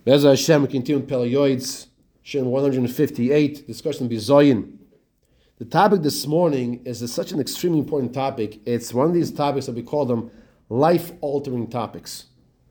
Be'ez Hashem, we continue with Pelayoids, Shem 158, discussion Bizoyin. The topic this morning is such an extremely important topic. It's one of these topics that we call them life-altering topics.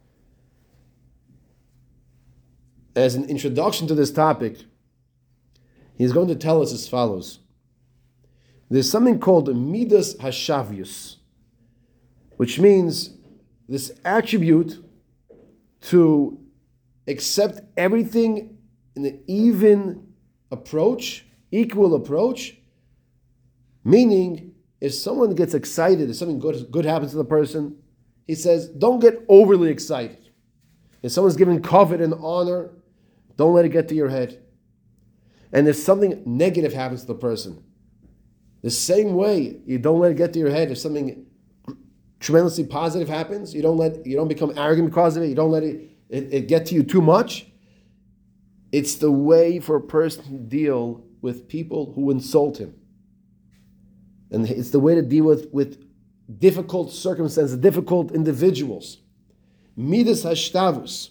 As an introduction to this topic, he's going to tell us as follows. There's something called Midas Hashavius, which means this attribute to accept everything in an even approach, equal approach, meaning if someone gets excited, if something good happens to the person, he says, don't get overly excited. If someone's given covet and honor, don't let it get to your head. And if something negative happens to the person, the same way, you don't let it get to your head. If something tremendously positive happens, you don't become arrogant because of it, you don't let it get to you too much. It's the way for a person to deal with people who insult him. And it's the way to deal with difficult circumstances, difficult individuals. Midas hashtavus.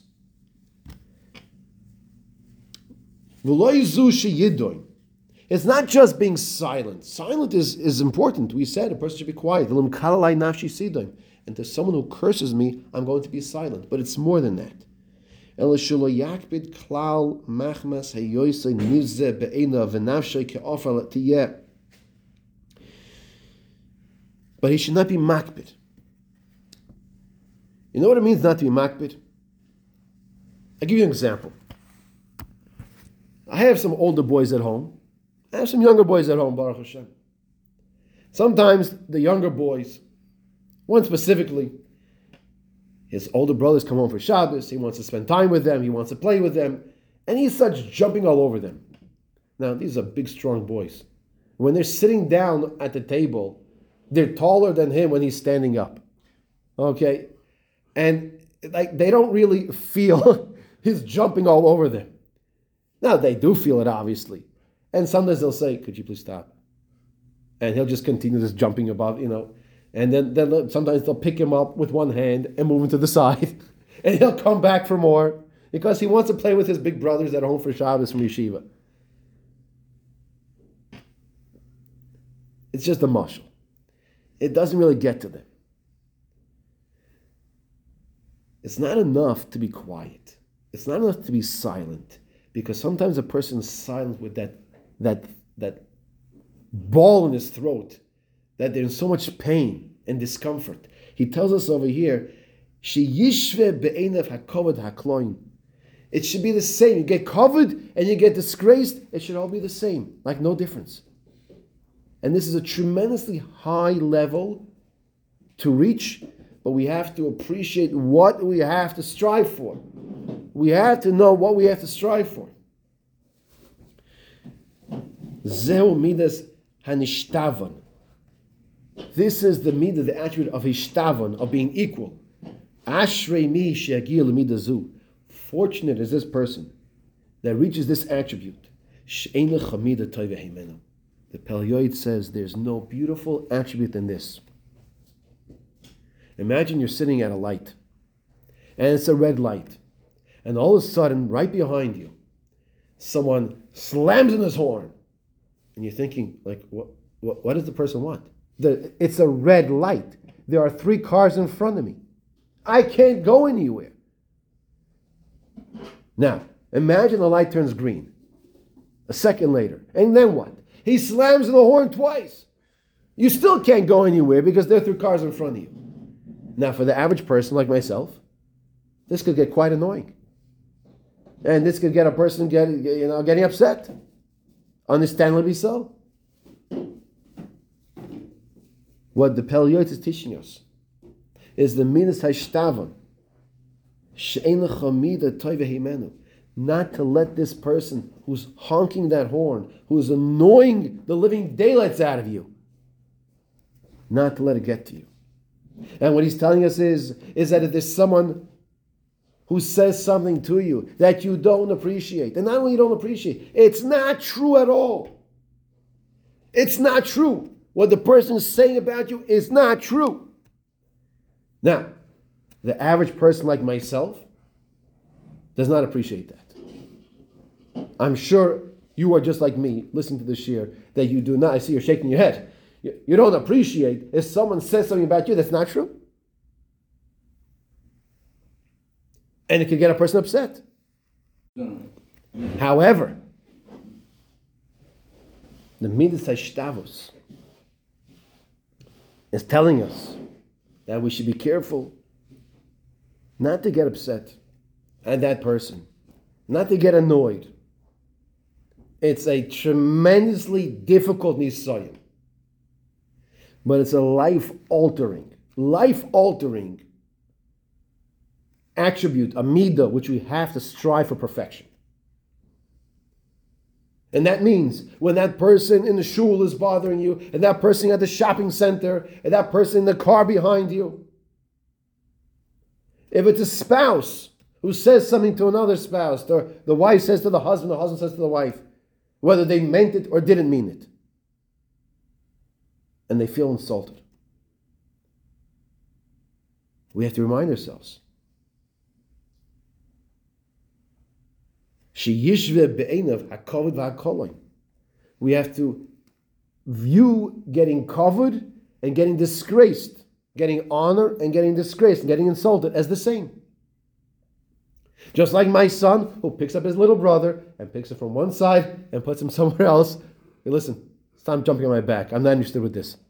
It's not just being silent. Silent is important. We said a person should be quiet. And to someone who curses me, I'm going to be silent. But it's more than that. But he should not be makbid. You know what it means not to be makbid? I'll give you an example. I have some older boys at home. I have some younger boys at home, Baruch Hashem. Sometimes the younger boys, one specifically, his older brothers come home for Shabbos, he wants to spend time with them, he wants to play with them, and he starts jumping all over them. Now, these are big, strong boys. When they're sitting down at the table, they're taller than him when he's standing up. Okay? And they don't really feel his jumping all over them. Now, they do feel it, obviously. And sometimes they'll say, could you please stop? And he'll just continue this jumping above, And then sometimes they'll pick him up with one hand and move him to the side. And he'll come back for more because he wants to play with his big brothers at home for Shabbos from yeshiva. It's just a mashal. It doesn't really get to them. It's not enough to be quiet. It's not enough to be silent. Because sometimes a person is silent with that ball in his throat, that there's so much pain and discomfort. He tells us over here, it should be the same. You get covered and you get disgraced, it should all be the same, like no difference. And this is a tremendously high level to reach, but we have to appreciate what we have to strive for. We have to know what we have to strive for. Zehu midas hanishtavan. This is the midah, the attribute of hishtavan, of being equal. Ashrei mi she'agil midazu. Fortunate is this person that reaches this attribute. She'ein lecha midah toiva himenu. The Pelayoid says there's no beautiful attribute than this. Imagine you're sitting at a light, and it's a red light. And all of a sudden, right behind you, someone slams in his horn. And you're thinking, what does the person want? It's a red light. There are 3 cars in front of me. I can't go anywhere. Now, imagine the light turns green. A second later. And then what? He slams in the horn twice. You still can't go anywhere because there are 3 cars in front of you. Now, for the average person like myself, this could get quite annoying. And this could get a person getting upset. Understandably so. What the Pelayoid is teaching us is the minas hashtavan. She'ein lecha midah toiva himenu. Not to let this person who's honking that horn, who's annoying the living daylights out of you, not to let it get to you. And what he's telling us is that if there's someone who says something to you that you don't appreciate, and not only you don't appreciate, it's not true at all. It's not true. What the person is saying about you is not true. Now, the average person like myself does not appreciate that. I'm sure you are just like me, listening to this shir, that you do not, I see you're shaking your head. You don't appreciate if someone says something about you that's not true. And it can get a person upset. However, the Midas HaShtavos is telling us that we should be careful not to get upset at that person, not to get annoyed. It's a tremendously difficult nisayon, but it's a life-altering attribute, a midah, which we have to strive for perfection. And that means when that person in the shul is bothering you, and that person at the shopping center, and that person in the car behind you, if it's a spouse who says something to another spouse, or the wife says to the husband says to the wife, whether they meant it or didn't mean it, and they feel insulted, we have to remind ourselves, we have to view getting covered and getting disgraced, getting honor and getting disgraced and getting insulted as the same. Just like my son who picks up his little brother and picks him from one side and puts him somewhere else. Hey, listen, stop jumping on my back. I'm not interested with this.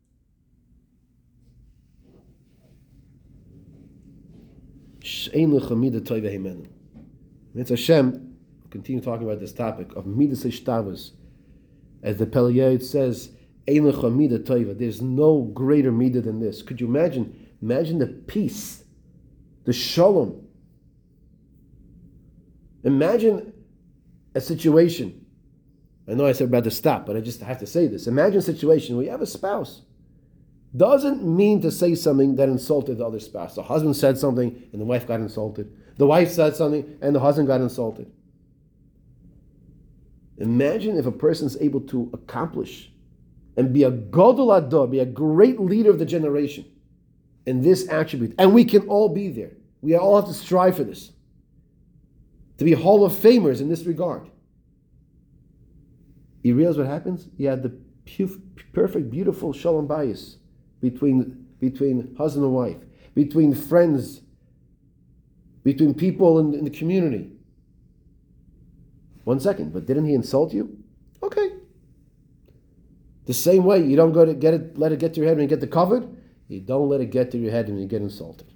It's Hashem. Continue talking about this topic of Midas HaShtavos. As the Peliyot says, there's no greater midah than this. Could you imagine? Imagine the peace, the shalom. Imagine a situation. I know I said about to stop, but I just have to say this. Imagine a situation where you have a spouse. Doesn't mean to say something that insulted the other spouse. The husband said something and the wife got insulted. The wife said something and the husband got insulted. Imagine if a person is able to accomplish and be a Gadol Ador, be a great leader of the generation in this attribute. And we can all be there. We all have to strive for this. To be Hall of Famers in this regard. You realize what happens? You have the perfect, beautiful Shalom Bayis between husband and wife, between friends, between people in the community. 1 second, but didn't he insult you? Okay. The same way, you don't let it get to your head when you get the covered. You don't let it get to your head when you get insulted.